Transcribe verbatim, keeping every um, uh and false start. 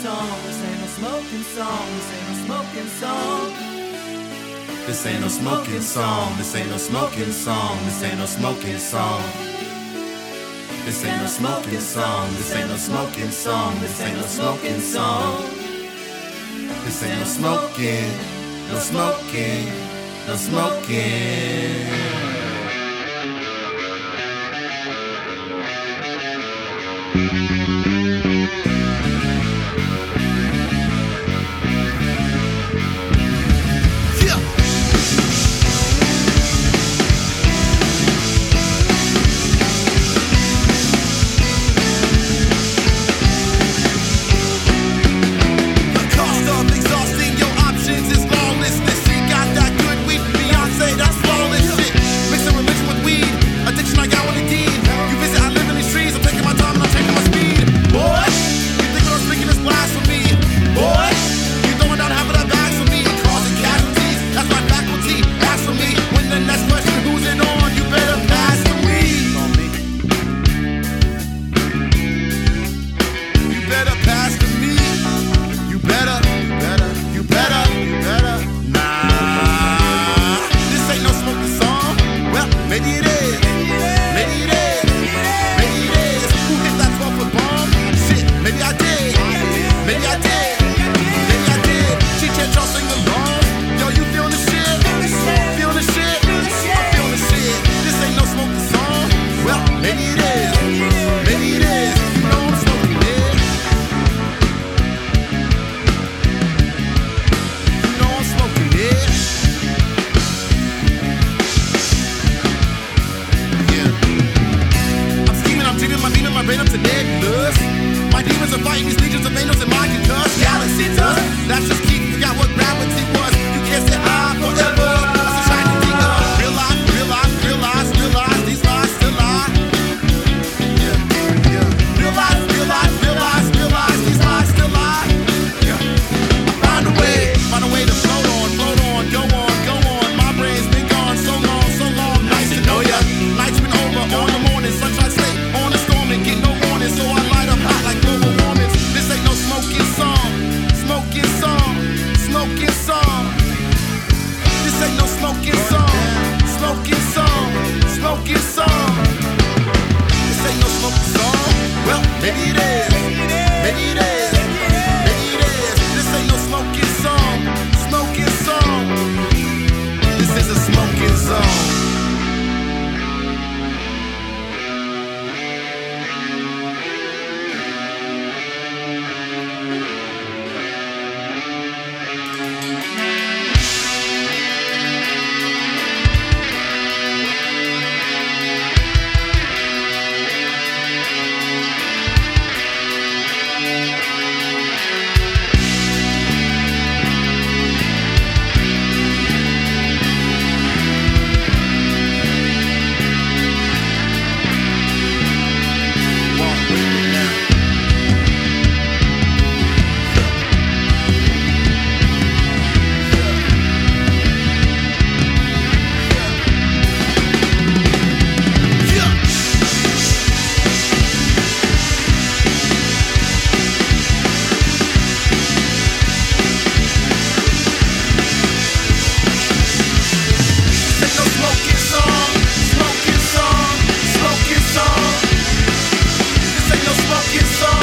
song. This ain't no smoking song. This ain't no smoking song. This ain't no smoking song. This ain't no smoking song. This ain't no smoking song. This ain't no smoking song. This ain't no smoking song. This ain't no smoking song. This ain't no smoking. No smoking. No smoking. My demons are fighting these legions of angels and mind concussed. Galaxy dust, that's just key. Forgot what gravity was. You can't stay high forever. That's a tragedy of realize, realize, realize, realize these lies still lie. Yeah, yeah. Realize, realize, realize, realize these lies still lie. Yeah. Find a way, find a way to float on, float on, go on, go on. My brain's been gone so long, so long. Nice to know ya. Night's been over on the morning, sunshine late on the storm and get no warning, so I light up hot like global warming. This ain't no smoking song, smoking song, smoking song. This ain't no smoking song, smoking song, smoking song. This ain't no smoking song. Well, maybe it is, maybe it is, maybe it is. This ain't no smoking song, smoking song. This is a smoking song. Smoking song.